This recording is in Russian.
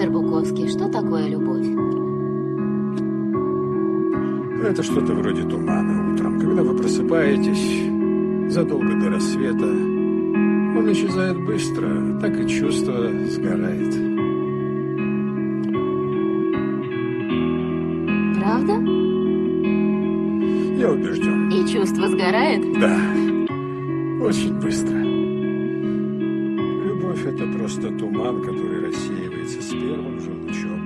Мистер Буковский, что такое любовь? Это что-то вроде тумана утром. Когда вы просыпаетесь задолго до рассвета, он исчезает быстро, так и чувство сгорает. Правда? Я убежден. И чувство сгорает? Да, очень быстро. Любовь — это просто туман, который рассеивается с первым же лучом